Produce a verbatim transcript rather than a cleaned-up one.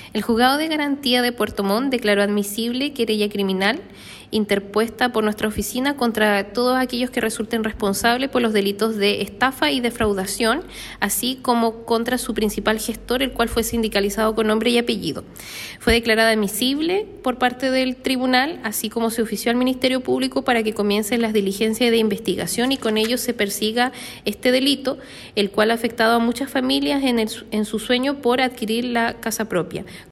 El Juzgado de Garantía de Puerto Montt declaró admisible querella criminal interpuesta por nuestra oficina contra todos aquellos que resulten responsables por los delitos de estafa y defraudación, así como contra su principal gestor, el cual fue sindicalizado con nombre y apellido. Fue declarada admisible por parte del tribunal, así como se ofició al Ministerio Público para que comiencen las diligencias de investigación y con ello se persiga este delito, el cual ha afectado a muchas familias en, el, en su sueño por adquirir la casa propia.